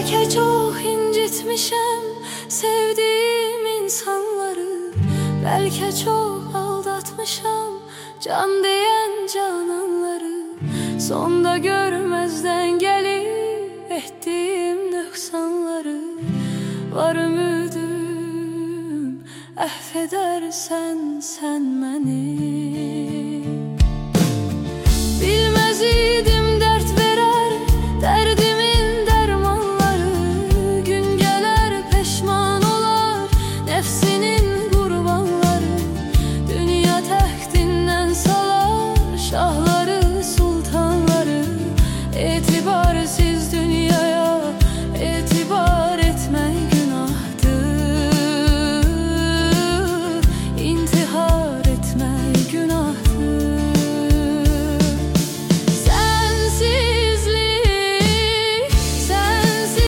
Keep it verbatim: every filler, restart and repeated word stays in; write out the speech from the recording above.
Belki çok incitmişem sevdiğim insanları, belki çok aldatmışam can diyen cananları. Sonda görmezden gelip ettiğim nöksanları. Var ümidim affedersen sen beni.